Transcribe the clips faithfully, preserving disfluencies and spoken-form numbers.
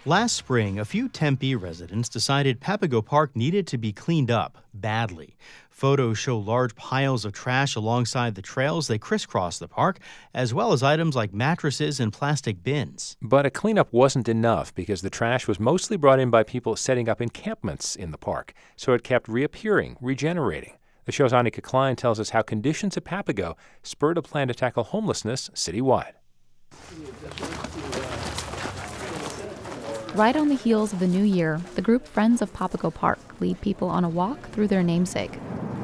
Last spring, a few Tempe residents decided Papago Park needed to be cleaned up badly. Photos show large piles of trash alongside the trails that crisscross the park, as well as items like mattresses and plastic bins. But a cleanup wasn't enough because the trash was mostly brought in by people setting up encampments in the park, so it kept reappearing, regenerating. The show's Annika Klein tells us how conditions at Papago spurred a plan to tackle homelessness citywide. Right on the heels of the new year, the group Friends of Papago Park lead people on a walk through their namesake.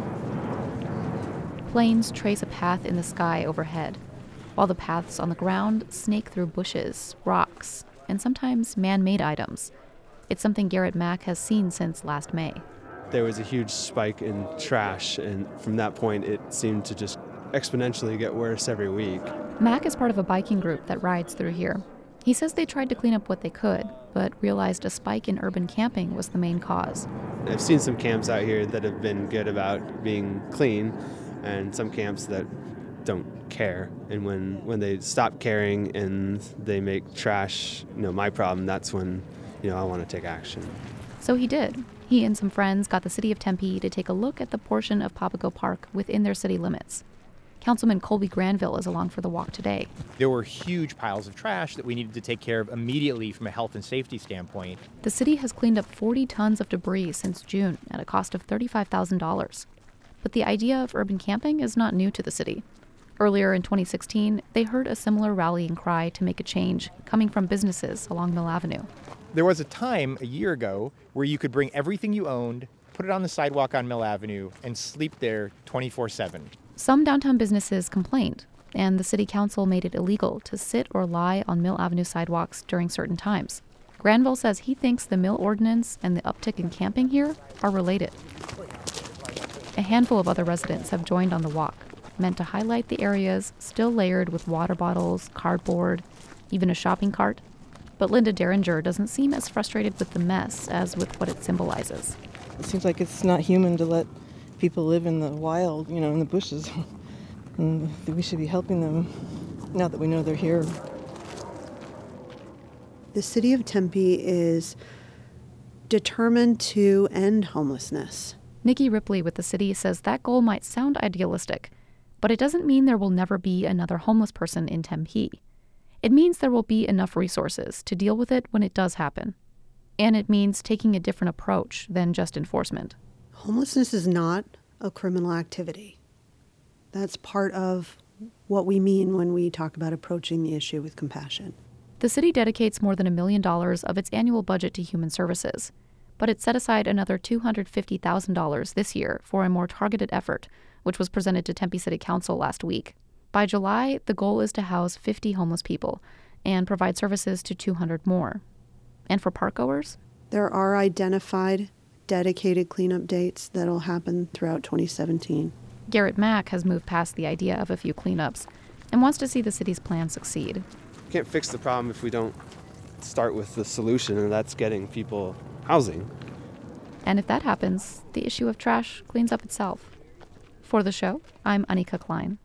Planes trace a path in the sky overhead, while the paths on the ground snake through bushes, rocks, and sometimes man-made items. It's something Garrett Mack has seen since last May. There was a huge spike in trash, and from that point it seemed to just exponentially get worse every week. Mack is part of a biking group that rides through here. He says they tried to clean up what they could, but realized a spike in urban camping was the main cause. I've seen some camps out here that have been good about being clean, and some camps that don't care. And when, when they stop caring and they make trash, you know, my problem, that's when, you know, I want to take action. So he did. He and some friends got the city of Tempe to take a look at the portion of Papago Park within their city limits. Councilman Colby Granville is along for the walk today. There were huge piles of trash that we needed to take care of immediately from a health and safety standpoint. The city has cleaned up forty tons of debris since June at a cost of thirty-five thousand dollars. But the idea of urban camping is not new to the city. Earlier in twenty sixteen, they heard a similar rallying cry to make a change coming from businesses along Mill Avenue. There was a time a year ago where you could bring everything you owned, put it on the sidewalk on Mill Avenue, and sleep there twenty-four seven. Some downtown businesses complained, and the city council made it illegal to sit or lie on Mill Avenue sidewalks during certain times. Granville says he thinks the Mill ordinance and the uptick in camping here are related. A handful of other residents have joined on the walk, meant to highlight the areas still layered with water bottles, cardboard, even a shopping cart. But Linda Derringer doesn't seem as frustrated with the mess as with what it symbolizes. It seems like it's not human to let people live in the wild, you know, in the bushes. And we should be helping them now that we know they're here. The city of Tempe is determined to end homelessness. Nikki Ripley with the city says that goal might sound idealistic, but it doesn't mean there will never be another homeless person in Tempe. It means there will be enough resources to deal with it when it does happen. And it means taking a different approach than just enforcement. Homelessness is not a criminal activity. That's part of what we mean when we talk about approaching the issue with compassion. The city dedicates more than a million dollars of its annual budget to human services, but it set aside another two hundred fifty thousand dollars this year for a more targeted effort, which was presented to Tempe City Council last week. By July, the goal is to house fifty homeless people and provide services to two hundred more. And for parkgoers? There are identified dedicated cleanup dates that'll happen throughout twenty seventeen. Garrett Mack has moved past the idea of a few cleanups and wants to see the city's plan succeed. We can't fix the problem if we don't start with the solution, and that's getting people housing. And if that happens, the issue of trash cleans up itself. For the show, I'm Annika Klein.